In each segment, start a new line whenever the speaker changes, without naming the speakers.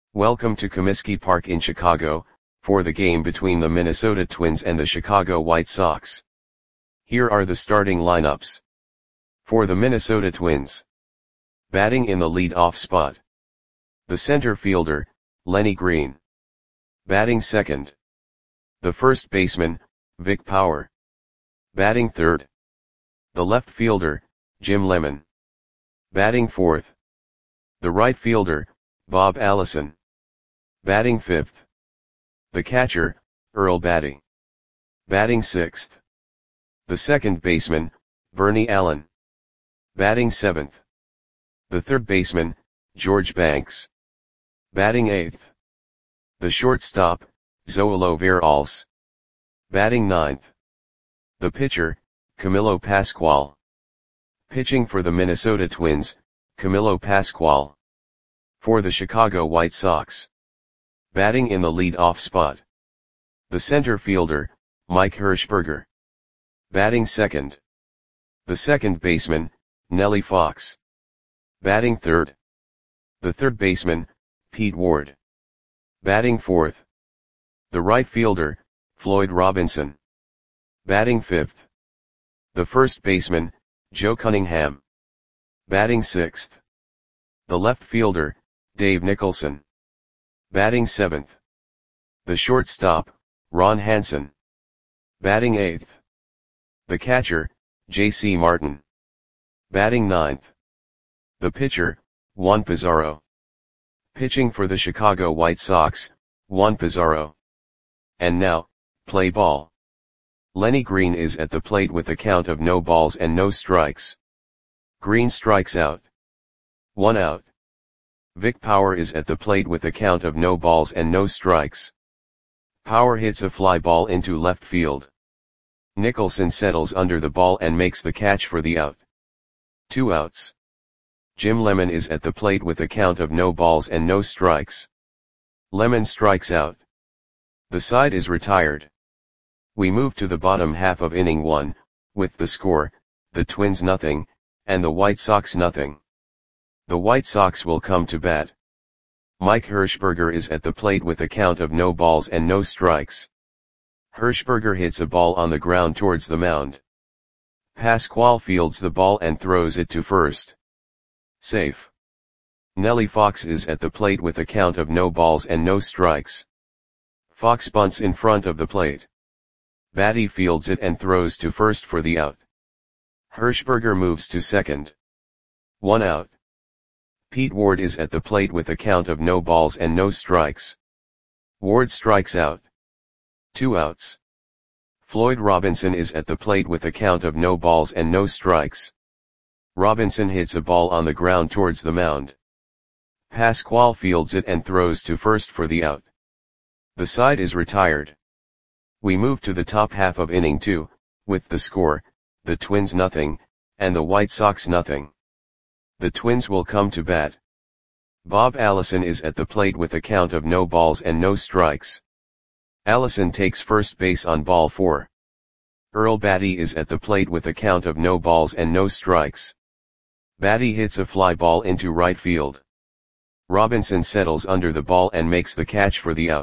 Welcome to Comiskey Park in Chicago, for the game between the Minnesota Twins and the Chicago White Sox. Here are the starting lineups. For the Minnesota Twins. Batting in the lead-off spot. The center fielder, Lenny Green. Batting second. The first baseman, Vic Power. Batting third. The left fielder, Jim Lemon. Batting fourth. The right fielder, Bob Allison. Batting fifth. The catcher, Earl Battey. Batting sixth. The second baseman, Bernie Allen. Batting seventh. The third baseman, George Banks. Batting eighth. The shortstop, Zoilo Veralce. Batting ninth. The pitcher, Camilo Pascual. Pitching for the Minnesota Twins, Camilo Pascual. For the Chicago White Sox. Batting in the lead-off spot. The center fielder, Mike Hirschberger. Batting second. The second baseman, Nellie Fox. Batting third. The third baseman, Pete Ward. Batting fourth. The right fielder, Floyd Robinson. Batting fifth. The first baseman, Joe Cunningham. Batting sixth. The left fielder, Dave Nicholson. Batting seventh. The shortstop, Ron Hansen. Batting eighth. The catcher, J.C. Martin. Batting ninth. The pitcher, Juan Pizarro. Pitching for the Chicago White Sox, Juan Pizarro. And now, play ball. Lenny Green is at the plate with a count of no balls and no strikes. Green strikes out. 1 out. Vic Power is at the plate with a count of no balls and no strikes. Power hits a fly ball into left field. Nicholson settles under the ball and makes the catch for the out. 2 outs. Jim Lemon is at the plate with a count of no balls and no strikes. Lemon strikes out. The side is retired. We move to the bottom half of inning 1, with the score, the Twins nothing, and the White Sox nothing. The White Sox will come to bat. Mike Hirschberger is at the plate with a count of no balls and no strikes. Hirschberger hits a ball on the ground towards the mound. Pascual fields the ball and throws it to first. Safe. Nellie Fox is at the plate with a count of no balls and no strikes. Fox bunts in front of the plate. Battey fields it and throws to first for the out. Hirschberger moves to second. 1 out. Pete Ward is at the plate with a count of no balls and no strikes. Ward strikes out. 2 outs. Floyd Robinson is at the plate with a count of no balls and no strikes. Robinson hits a ball on the ground towards the mound. Pascual fields it and throws to first for the out. The side is retired. We move to the top half of inning 2, with the score, the Twins nothing, and the White Sox nothing. The Twins will come to bat. Bob Allison is at the plate with a count of no balls and no strikes. Allison takes first base on ball 4. Earl Battey is at the plate with a count of no balls and no strikes. Battey hits a fly ball into right field. Robinson settles under the ball and makes the catch for the out.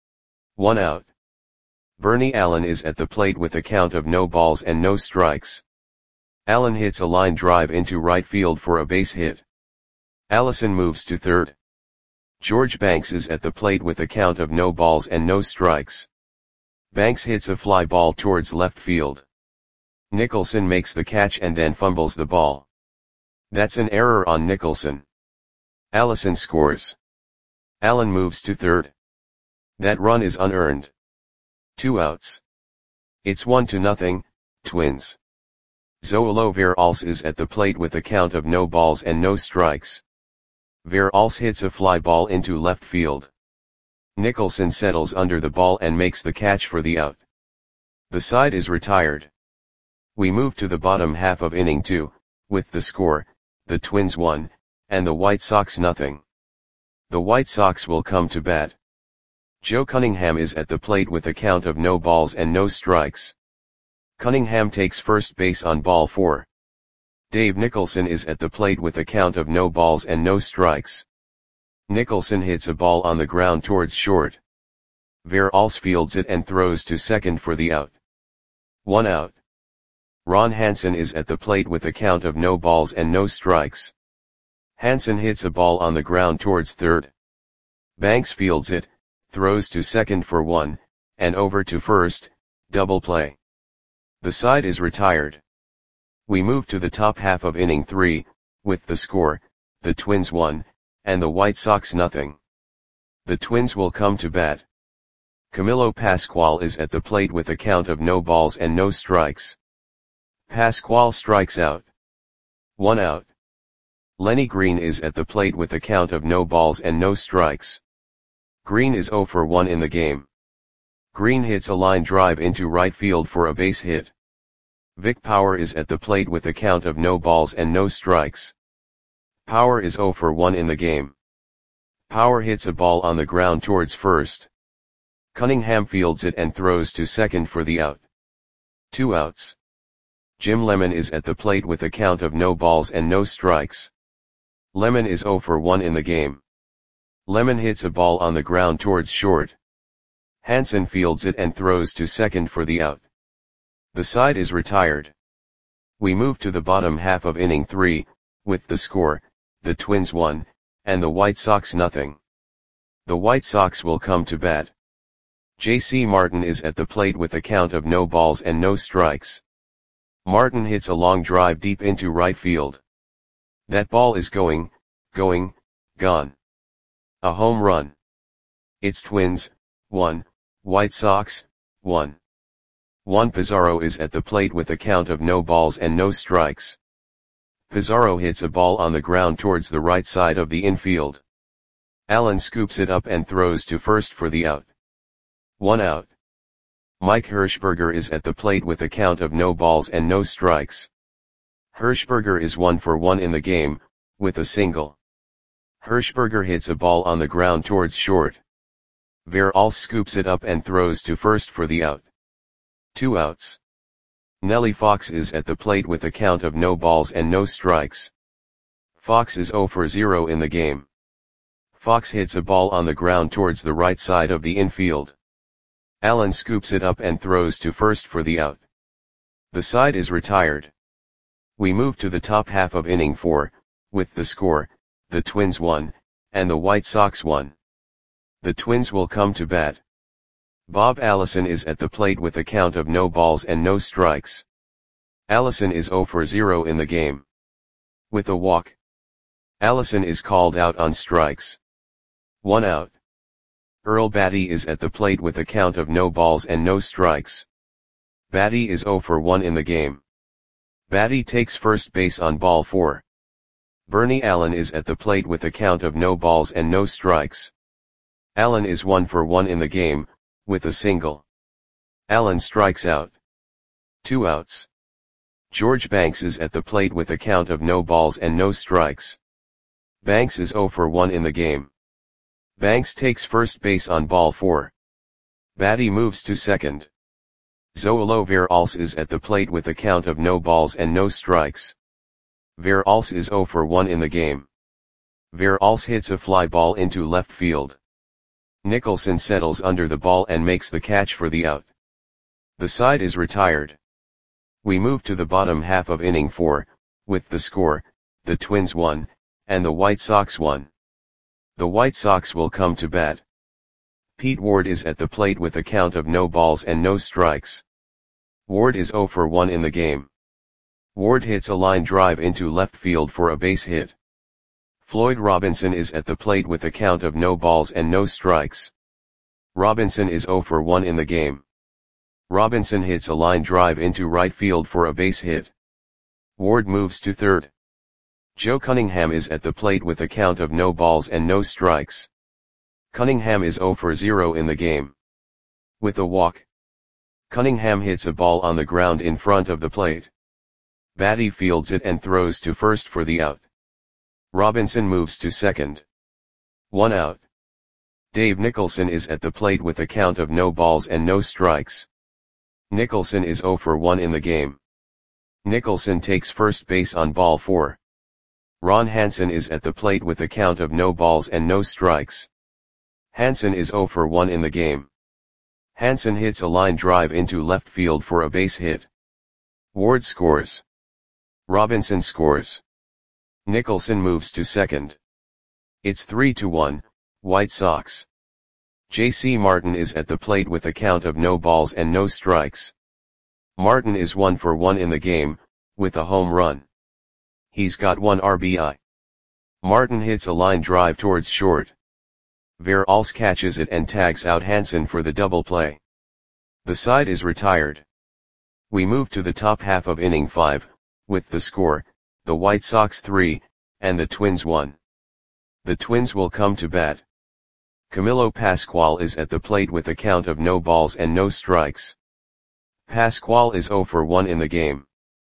1 out. Bernie Allen is at the plate with a count of no balls and no strikes. Allen hits a line drive into right field for a base hit. Allison moves to third. George Banks is at the plate with a count of no balls and no strikes. Banks hits a fly ball towards left field. Nicholson makes the catch and then fumbles the ball. That's an error on Nicholson. Allison scores. Allen moves to third. That run is unearned. 2 outs. It's 1-0, Twins. Zoilo Veralce is at the plate with a count of no balls and no strikes. Veralce hits a fly ball into left field. Nicholson settles under the ball and makes the catch for the out. The side is retired. We move to the bottom half of inning 2, with the score, the Twins 1, and the White Sox nothing. The White Sox will come to bat. Joe Cunningham is at the plate with a count of no balls and no strikes. Cunningham takes first base on ball 4. Dave Nicholson is at the plate with a count of no balls and no strikes. Nicholson hits a ball on the ground towards short. Veralls fields it and throws to second for the out. 1 out. Ron Hansen is at the plate with a count of no balls and no strikes. Hansen hits a ball on the ground towards third. Banks fields it, throws to second for 1, and over to first, double play. The side is retired. We move to the top half of inning 3, with the score, the Twins 1, and the White Sox nothing. The Twins will come to bat. Camilo Pascual is at the plate with a count of no balls and no strikes. Pascual strikes out. 1 out. Lenny Green is at the plate with a count of no balls and no strikes. Green is 0 for 1 in the game. Green hits a line drive into right field for a base hit. Vic Power is at the plate with a count of no balls and no strikes. Power is 0 for 1 in the game. Power hits a ball on the ground towards first. Cunningham fields it and throws to second for the out. 2 outs. Jim Lemon is at the plate with a count of no balls and no strikes. Lemon is 0 for 1 in the game. Lemon hits a ball on the ground towards short. Hansen fields it and throws to second for the out. The side is retired. We move to the bottom half of inning 3, with the score, the Twins 1, and the White Sox nothing. The White Sox will come to bat. J.C. Martin is at the plate with a count of no balls and no strikes. Martin hits a long drive deep into right field. That ball is gone. A home run. It's Twins, 1, White Sox, 1. Juan Pizarro is at the plate with a count of no balls and no strikes. Pizarro hits a ball on the ground towards the right side of the infield. Allen scoops it up and throws to first for the out. 1 out. Mike Hirschberger is at the plate with a count of no balls and no strikes. Hirschberger is 1 for 1 in the game, with a single. Hirschberger hits a ball on the ground towards short. Veralls scoops it up and throws to first for the out. 2 outs. Nellie Fox is at the plate with a count of no balls and no strikes. Fox is 0 for 0 in the game. Fox hits a ball on the ground towards the right side of the infield. Allen scoops it up and throws to first for the out. The side is retired. We move to the top half of inning 4, with the score, the Twins 1, and the White Sox 1. The Twins will come to bat. Bob Allison is at the plate with a count of no balls and no strikes. Allison is 0 for 0 in the game. With a walk. Allison is called out on strikes. 1 out. Earl Batty is at the plate with a count of no balls and no strikes. Batty is 0 for 1 in the game. Batty takes first base on ball 4. Bernie Allen is at the plate with a count of no balls and no strikes. Allen is 1 for 1 in the game, with a single. Allen strikes out. 2 outs. George Banks is at the plate with a count of no balls and no strikes. Banks is 0 for 1 in the game. Banks takes first base on ball 4. Batty moves to second. Zoilo Veralls is at the plate with a count of no balls and no strikes. Veralls is 0 for 1 in the game. Veralls hits a fly ball into left field. Nicholson settles under the ball and makes the catch for the out. The side is retired. We move to the bottom half of inning 4, with the score, the Twins 1, and the White Sox 1. The White Sox will come to bat. Pete Ward is at the plate with a count of no balls and no strikes. Ward is 0 for 1 in the game. Ward hits a line drive into left field for a base hit. Floyd Robinson is at the plate with a count of no balls and no strikes. Robinson is 0 for 1 in the game. Robinson hits a line drive into right field for a base hit. Ward moves to third. Joe Cunningham is at the plate with a count of no balls and no strikes. Cunningham is 0 for 0 in the game. With a walk. Cunningham hits a ball on the ground in front of the plate. Batty fields it and throws to first for the out. Robinson moves to second. 1 out. Dave Nicholson is at the plate with a count of no balls and no strikes. Nicholson is 0 for 1 in the game. Nicholson takes first base on ball 4. Ron Hansen is at the plate with a count of no balls and no strikes. Hansen is 0 for 1 in the game. Hansen hits a line drive into left field for a base hit. Ward scores. Robinson scores. Nicholson moves to second. It's 3-1, White Sox. J.C. Martin is at the plate with a count of no balls and no strikes. Martin is 1 for 1 in the game, with a home run. He's got 1 RBI. Martin hits a line drive towards short. Veralls catches it and tags out Hansen for the double play. The side is retired. We move to the top half of inning 5, with the score, the White Sox 3, and the Twins 1. The Twins will come to bat. Camilo Pascual is at the plate with a count of no balls and no strikes. Pascual is 0 for 1 in the game.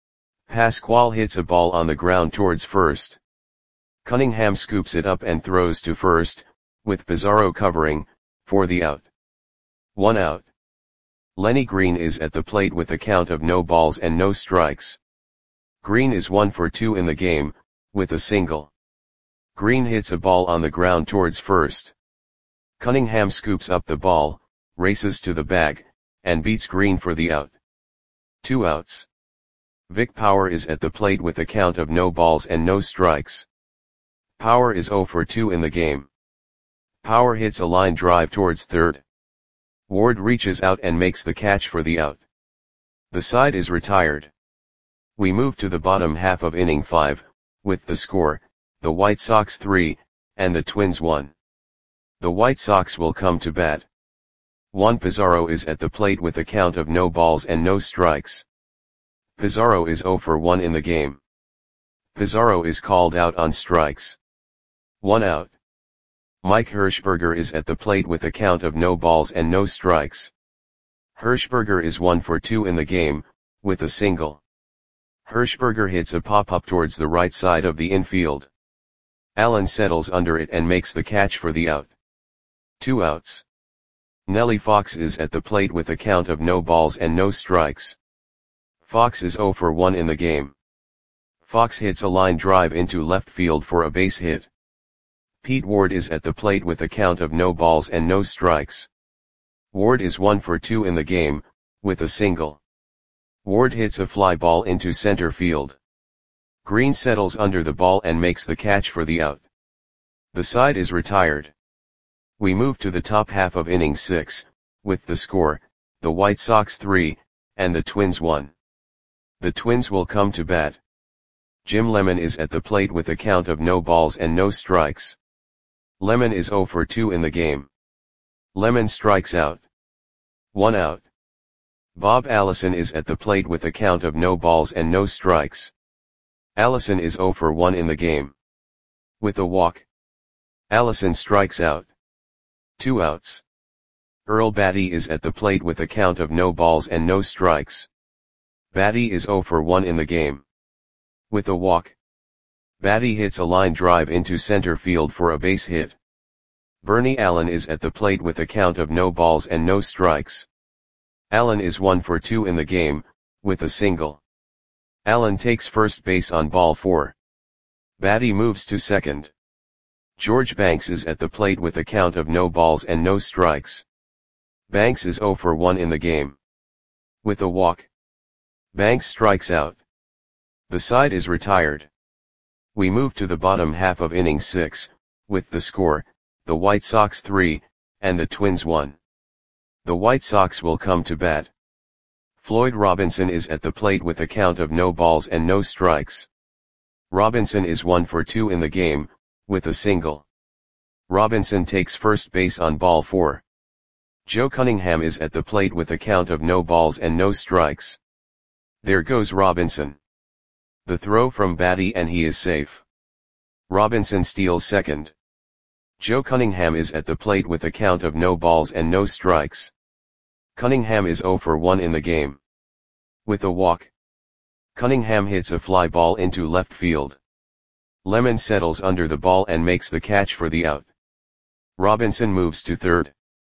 Pascual hits a ball on the ground towards first. Cunningham scoops it up and throws to first, with Pizarro covering, for the out. 1 out. Lenny Green is at the plate with a count of no balls and no strikes. Green is 1 for 2 in the game, with a single. Green hits a ball on the ground towards first. Cunningham scoops up the ball, races to the bag, and beats Green for the out. 2 outs. Vic Power is at the plate with a count of no balls and no strikes. Power is 0 for 2 in the game. Power hits a line drive towards third. Ward reaches out and makes the catch for the out. The side is retired. We move to the bottom half of inning 5, with the score, the White Sox 3, and the Twins 1. The White Sox will come to bat. Juan Pizarro is at the plate with a count of no balls and no strikes. Pizarro is 0 for 1 in the game. Pizarro is called out on strikes. 1 out. Mike Hirschberger is at the plate with a count of no balls and no strikes. Hirschberger is 1 for 2 in the game, with a single. Hirschberger hits a pop-up towards the right side of the infield. Allen settles under it and makes the catch for the out. 2 outs. Nellie Fox is at the plate with a count of no balls and no strikes. Fox is 0 for 1 in the game. Fox hits a line drive into left field for a base hit. Pete Ward is at the plate with a count of no balls and no strikes. Ward is 1 for 2 in the game, with a single. Ward hits a fly ball into center field. Green settles under the ball and makes the catch for the out. The side is retired. We move to the top half of inning 6, with the score, the White Sox 3, and the Twins 1. The Twins will come to bat. Jim Lemon is at the plate with a count of no balls and no strikes. Lemon is 0 for 2 in the game. Lemon strikes out. 1 out. Bob Allison is at the plate with a count of no balls and no strikes. Allison is 0 for 1 in the game. With a walk. Allison strikes out. 2 outs. Earl Batty is at the plate with a count of no balls and no strikes. Batty is 0 for 1 in the game. With a walk. Batty hits a line drive into center field for a base hit. Bernie Allen is at the plate with a count of no balls and no strikes. Allen is 1 for 2 in the game, with a single. Allen takes first base on ball 4. Batty moves to second. George Banks is at the plate with a count of no balls and no strikes. Banks is 0 for 1 in the game. With a walk. Banks strikes out. The side is retired. We move to the bottom half of inning 6, with the score, the White Sox 3, and the Twins 1. The White Sox will come to bat. Floyd Robinson is at the plate with a count of no balls and no strikes. Robinson is 1 for 2 in the game, with a single. Robinson takes first base on ball 4. Joe Cunningham is at the plate with a count of no balls and no strikes. There goes Robinson. The throw from Batty and he is safe. Robinson steals second. Joe Cunningham is at the plate with a count of no balls and no strikes. Cunningham is 0 for 1 in the game. With a walk. Cunningham hits a fly ball into left field. Lemon settles under the ball and makes the catch for the out. Robinson moves to third.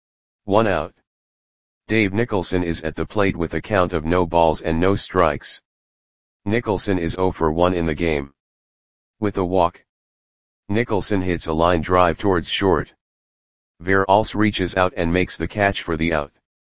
1 out. Dave Nicholson is at the plate with a count of no balls and no strikes. Nicholson is 0 for 1 in the game. With a walk, Nicholson hits a line drive towards short. Verhulst reaches out and makes the catch for the out.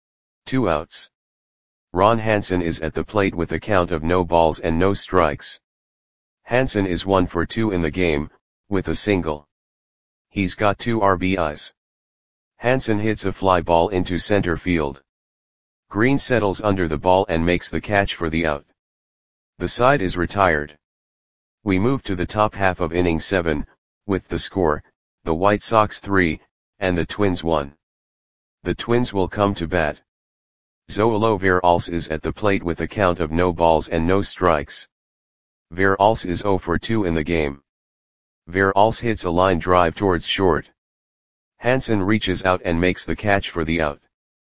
2 outs. Ron Hansen is at the plate with a count of no balls and no strikes. Hansen is 1 for 2 in the game, with a single. He's got 2 RBIs. Hansen hits a fly ball into center field. Green settles under the ball and makes the catch for the out. The side is retired. We move to the top half of inning 7, with the score, the White Sox 3, and the Twins 1. The Twins will come to bat. Zoilo Verhulst is at the plate with a count of no balls and no strikes. Verhulst is 0 for 2 in the game. Verhulst hits a line drive towards short. Hansen reaches out and makes the catch for the out.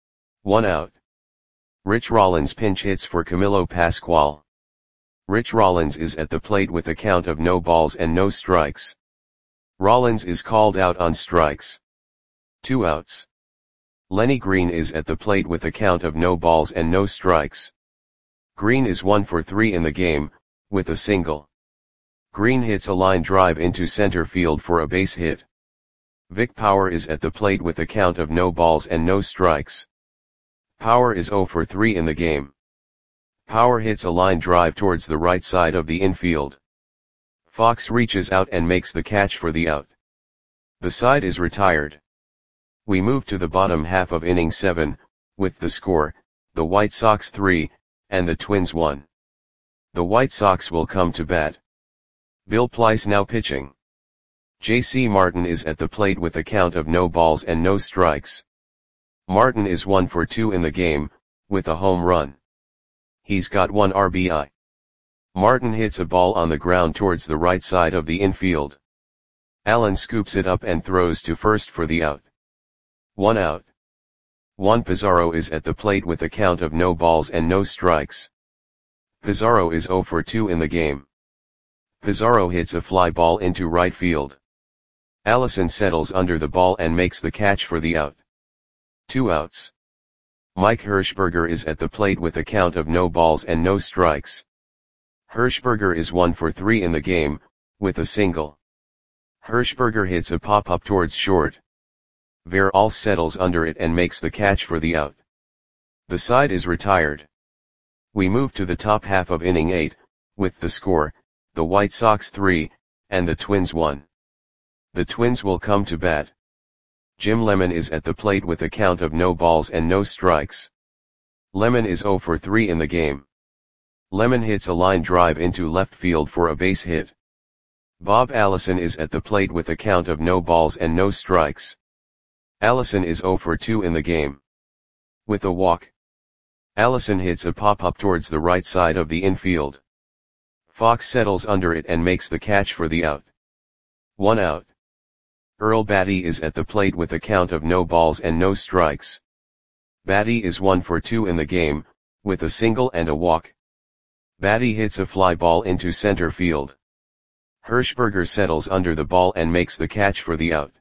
1 out. Rich Rollins pinch hits for Camilo Pascual. Rich Rollins is at the plate with a count of no balls and no strikes. Rollins is called out on strikes. 2 outs. Lenny Green is at the plate with a count of no balls and no strikes. Green is 1 for 3 in the game, with a single. Green hits a line drive into center field for a base hit. Vic Power is at the plate with a count of no balls and no strikes. Power is 0 for 3 in the game. Power hits a line drive towards the right side of the infield. Fox reaches out and makes the catch for the out. The side is retired. We move to the bottom half of inning 7, with the score, the White Sox 3, and the Twins 1. The White Sox will come to bat. Bill Plyce now pitching. J.C. Martin is at the plate with a count of no balls and no strikes. Martin is 1 for 2 in the game, with a home run. He's got 1 RBI. Martin hits a ball on the ground towards the right side of the infield. Allen scoops it up and throws to first for the out. 1 out. Juan Pizarro is at the plate with a count of no balls and no strikes. Pizarro is 0 for 2 in the game. Pizarro hits a fly ball into right field. Allison settles under the ball and makes the catch for the out. 2 outs. Mike Hirschberger is at the plate with a count of no balls and no strikes. Hirschberger is 1 for 3 in the game, with a single. Hirschberger hits a pop-up towards short. Verhulst settles under it and makes the catch for the out. The side is retired. We move to the top half of inning 8, with the score, the White Sox 3, and the Twins 1. The Twins will come to bat. Jim Lemon is at the plate with a count of no balls and no strikes. Lemon is 0 for 3 in the game. Lemon hits a line drive into left field for a base hit. Bob Allison is at the plate with a count of no balls and no strikes. Allison is 0 for 2 in the game. With a walk, Allison hits a pop-up towards the right side of the infield. Fox settles under it and makes the catch for the out. 1 out. Earl Batty is at the plate with a count of no balls and no strikes. Batty is 1 for 2 in the game, with a single and a walk. Batty hits a fly ball into center field. Hirschberger settles under the ball and makes the catch for the out.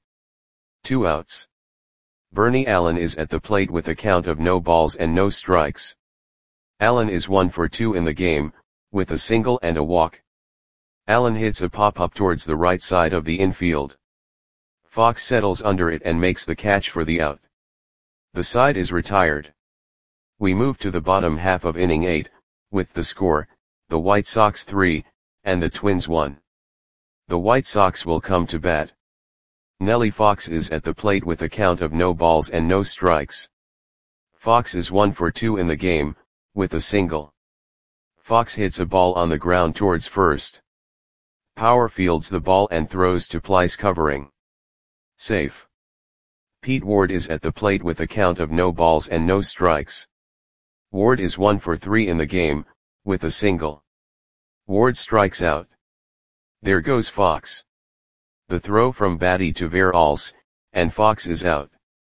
2 outs. Bernie Allen is at the plate with a count of no balls and no strikes. Allen is 1 for 2 in the game, with a single and a walk. Allen hits a pop-up towards the right side of the infield. Fox settles under it and makes the catch for the out. The side is retired. We move to the bottom half of inning 8, with the score, the White Sox 3, and the Twins 1. The White Sox will come to bat. Nellie Fox is at the plate with a count of no balls and no strikes. Fox is 1 for 2 in the game, with a single. Fox hits a ball on the ground towards first. Power fields the ball and throws to Plyce covering. Safe. Pete Ward is at the plate with a count of no balls and no strikes. Ward is 1 for 3 in the game, with a single. Ward strikes out. There goes Fox. The throw from Batty to Verhulst, and Fox is out.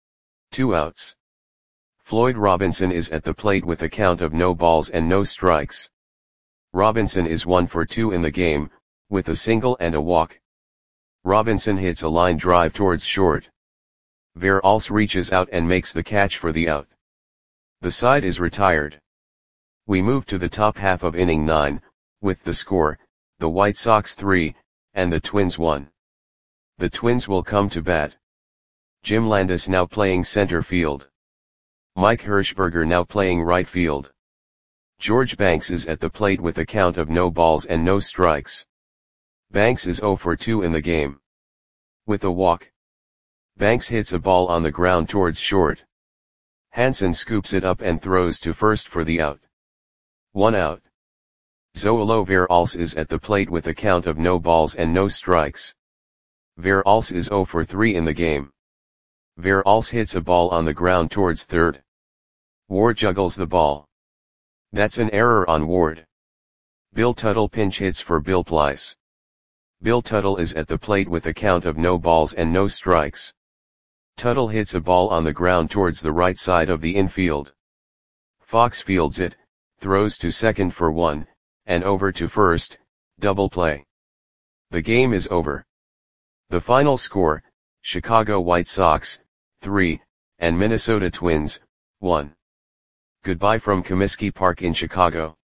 2 outs. Floyd Robinson is at the plate with a count of no balls and no strikes. Robinson is 1 for 2 in the game, with a single and a walk. Robinson hits a line drive towards short. Verhulst reaches out and makes the catch for the out. The side is retired. We move to the top half of inning 9, with the score, the White Sox 3, and the Twins won. The Twins will come to bat. Jim Landis now playing center field. Mike Hirschberger now playing right field. George Banks is at the plate with a count of no balls and no strikes. Banks is 0 for 2 in the game. With a walk. Banks hits a ball on the ground towards short. Hansen scoops it up and throws to first for the out. 1 out. Zoilo Veralce is at the plate with a count of no balls and no strikes. Veralce is 0 for 3 in the game. Veralce hits a ball on the ground towards third. Ward juggles the ball. That's an error on Ward. Bill Tuttle pinch hits for Bill Plyce. Bill Tuttle is at the plate with a count of no balls and no strikes. Tuttle hits a ball on the ground towards the right side of the infield. Fox fields it, throws to second for 1, and over to first, double play. The game is over. The final score, Chicago White Sox, 3, and Minnesota Twins, 1. Goodbye from Comiskey Park in Chicago.